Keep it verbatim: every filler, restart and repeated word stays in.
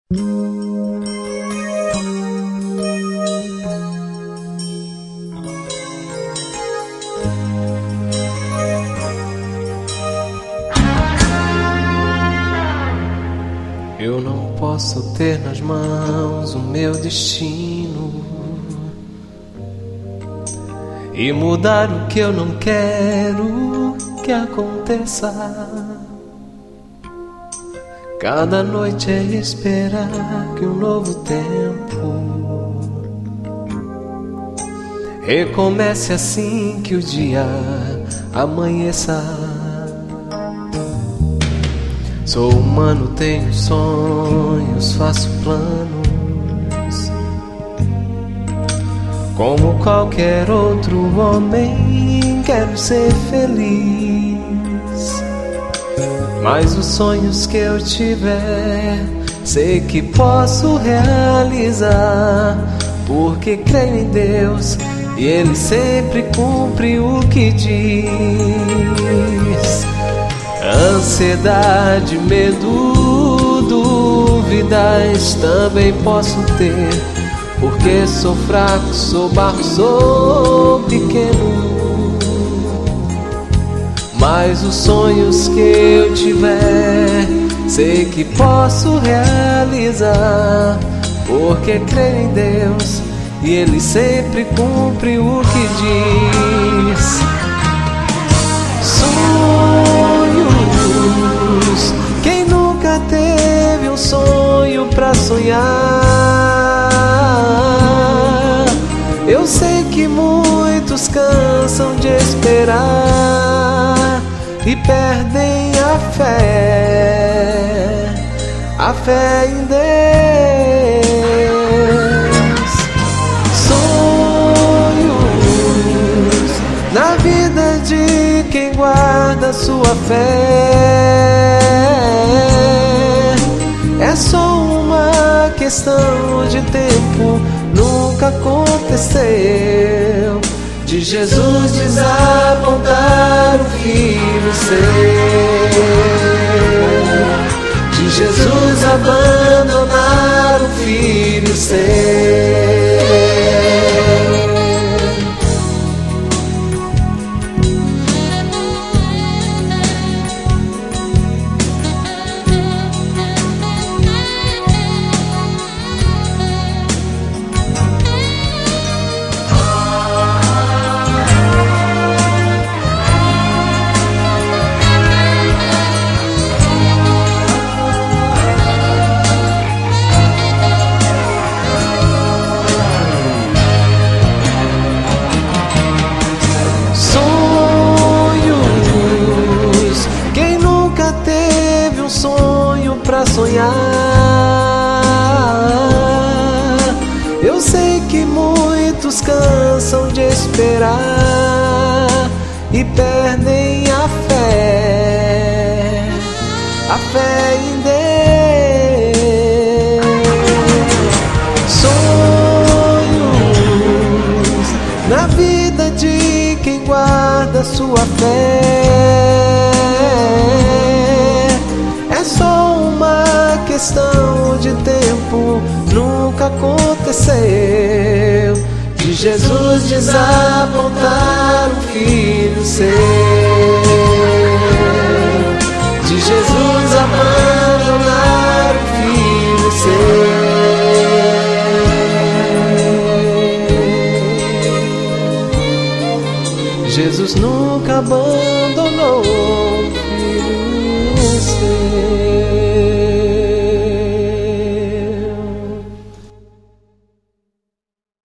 Eu não posso ter nas mãos o meu destino e mudar o que eu não quero que aconteça. Cada noite é esperar que um novo tempo recomece assim que o dia amanheça. Sou humano, tenho sonhos, faço planos como qualquer outro homem. Quero ser feliz, mas os sonhos que eu tiver sei que posso realizar, porque creio em Deus e Ele sempre cumpre o que diz. Ansiedade, medo, dúvidas também posso ter, porque sou fraco, sou barro, sou pequeno. Mas os sonhos que eu tiver sei que posso realizar, porque creio em Deus e Ele sempre cumpre o que diz. Sonhos, quem nunca teve um sonho pra sonhar? Eu sei que muitos cansam de esperar e perdem a fé, a fé em Deus. Sonhos na vida de quem guarda sua fé, é só uma questão de tempo. Nunca aconteceu de Jesus desapontar o filho seu, de Jesus abandonar o filho seu. Pra sonhar, eu sei que muitos cansam de esperar e perdem a fé, a fé em Deus. Sonhos na vida de quem guarda sua fé, é só uma questão de tempo. Nunca aconteceu de Jesus desapontar o filho seu, de Jesus abandonar o filho seu. Jesus nunca abandonou